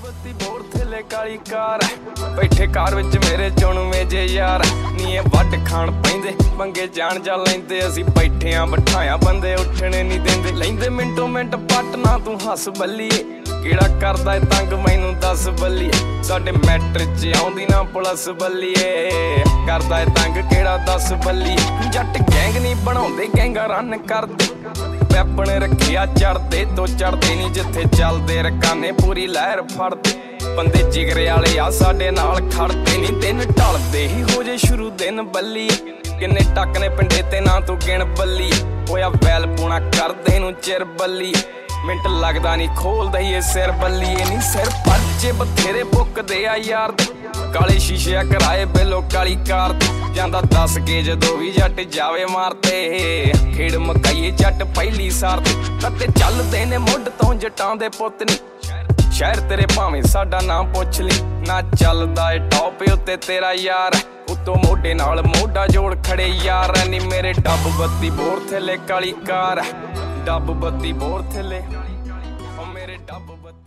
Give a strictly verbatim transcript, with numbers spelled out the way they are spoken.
ਬੱਤੀ ਬੋਰ ਥੱਲੇ ਕਾਲੀ ਕਾਰ ਬੈਠੇ ਕਾਰ ਵਿੱਚ ਮੇਰੇ ਚੁਣਵੇਂ ਜੇ ਯਾਰ ਨੀ ਇਹ ਵੱਢ ਖਾਣ ਪੈਂਦੇ ਮੰਗੇ ਜਾਣ ਜਾ ਲੈਂਦੇ ਅਸੀਂ ਬੈਠੇ ਆਂ ਬਿਠਾਇਆ ਬੰਦੇ ਉੱਠਣੇ ਨਹੀਂ ਦਿੰਦੇ ਲੈਂਦੇ ਮਿੰਟੋ ਮਿੰਟ ਪੱਟ ਨਾ ਤੂੰ ਹੱਸ ਬੱਲੀਏ ਕਿਹੜਾ ਕਰਦਾ ਏ ਤੰਗ ਮੈਨੂੰ ਦੱਸ ਬੱਲੀਏ ਸਾਡੇ ਮੈਟਰ ਚ ਆਉਂਦੀ ਨਾ ਪੁਲਿਸ ਬੱਲੀਏ ਕਰਦਾ ਏ ਤੰਗ ਕਿਹੜਾ ਦੱਸ ਬੱਲੀਏ ਜੱਟ ਗੈਂਗ ਨਹੀਂ ਬਣਾਉਂਦੇ ਗੈਂਗਾ ਰਨ ਕਰਦੇ ਵੈਪਨ ਰੱਖਿਆ ਚੜਦੇ ਤੋਂ ਚੜਦੇ ਨਹੀਂ ਜਿੱਥੇ ਚੱਲਦੇ ਰਕਾਨੇ ਪੂਰੀ ਲਹਿਰ ਫੜਦੇ ਬੰਦੇ ਜਿਗਰੇ ਵਾਲੇ ਆ ਸਾਡੇ ਨਾਲ ਖੜਦੇ ਨਹੀਂ ਦਿਨ ਢਲਦੇ ਹੀ ਹੋ ਜੇ ਸ਼ੁਰੂ ਦਿਨ ਬੱਲੀ ਕਿੰਨੇ ਟੱਕ ਨੇ ਪਿੰਡੇ ਤੇ ਨਾ ਤੂੰ ਗਿਣ ਬੱਲੀ ਹੋਇਆ ਵੈਲ ਪੂਣਾ ਕਰਦੇ ਨੂੰ ਚਿਰ ਬੱਲੀ ਮਿੰਟ ਲੱਗਦਾ ਨਹੀਂ ਖੋਲਦਾ ਈ ਇਹ ਸਿਰ ਬੱਲੀਏ ਨਹੀਂ ਸਿਰ ਪੱਜੇ ਬਥੇਰੇ ਬੁੱਕਦੇ ਆ ਯਾਰ ਦੇ ਕਾਲੇ ਸ਼ੀਸ਼ੇ ਕਰਾਏ ਬਿੱਲੋ ਕਾਲੀ ਕਾਰ ਤੇ ਜਾਂਦਾ ਦੱਸ ਕੇ ਜਦੋਂ ਵੀ ਜੱਟ ਜਾਵੇ ਮਾਰਤੇ ਖੇਡ ਮਕਾਈਏ ਜੱਟ ਪਹਿਲੀ ਸਾਰ ਤੇ ਕੱਤੇ ਚੱਲਦੇ ਨੇ ਮੁੱਢ ਤੋਂ ਜਟਾਂ ਦੇ ਪੁੱਤ ਨੀ ਸ਼ਹਿਰ ਤੇਰੇ ਭਾਵੇਂ ਸਾਡਾ ਨਾਮ ਪੁੱਛ ਲਈ ਨਾ ਚੱਲਦਾ ਏ ਟੌਪ ਉੱਤੇ ਤੇਰਾ ਯਾਰ ਉਤੋਂ ਮੋਢੇ ਨਾਲ ਮੋਢਾ ਜੋੜ ਖੜੇ ਯਾਰ ਨੀ ਮੇਰੇ ਡੱਬ ਬੱਤੀ ਬੋਰ ਥੱਲੇ ਕਾਲੀ ਕਾਰ ਡੱਬ ਬੱਤੀ ਬੋਰ ਥੱਲੇ ਓ ਮੇਰੇ ਡੱਬ ਬੱਤੀ